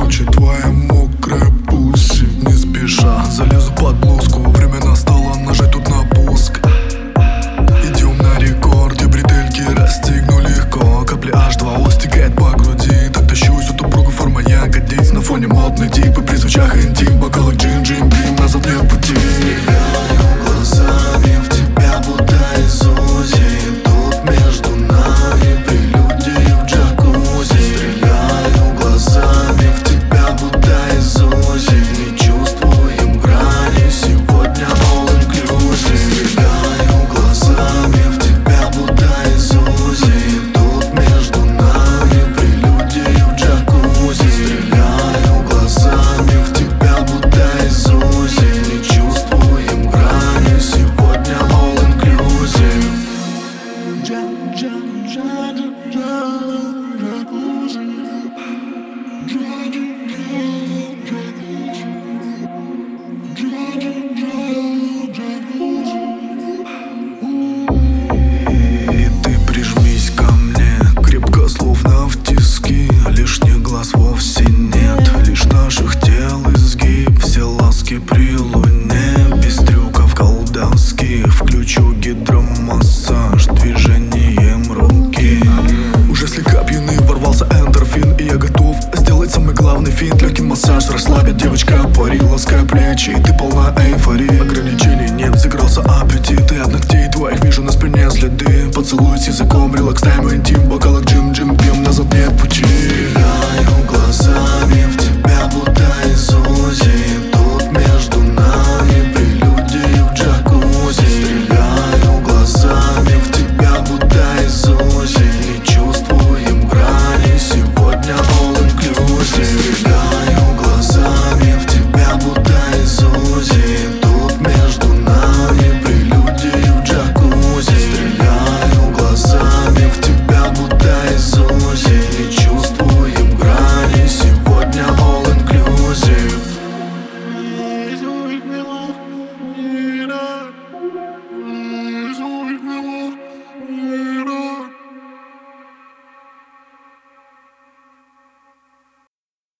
ночи твоя мокрая пуси. Не спеша залезу под блузку, время настало нажать тут на пуск. Идем на рекорд, и бретельки расстегну легко. Капли H2O стекает по груди. Так тащусь, у тупруга форма ягодиц. На фоне модный тип и при свечах интим. Бокалок джин, джин, бим, назад нет пути. Стреляю глазами в тебя, будто из УЗИ. Тут между нами прелюдии в джакузи. Стреляю глазами в тебя, будто из УЗИ. Не чувствуем грани, сегодня all inclusive. Стреляю глазами в тебя, будто из УЗИ. Тут между нами прелюдии в джакузи. Стреляю глазами в тебя, будто из УЗИ. Не чувствуем грани, сегодня all inclusive. И ты прижмись ко мне, крепко, словно в тиски. Лишних глаз вовсе нет, лишь наших тел изгиб. Все ласки при луне, без трюков колдовских. Включу гидромассаж движением руки. Уже слегка пьяный ворвался эндорфин, и я готов сделать самый главный финт. Легкий массаж расслабит, девочка, пари, лаская плечи. И ты полна эйфории, ограничений нет, загрался аппетит. И от ногтей твоих вижу на спине следы. Поцелуй с языком, релакс, тайм, интим. Бокалок джим, джим, пьем, назад нет пути.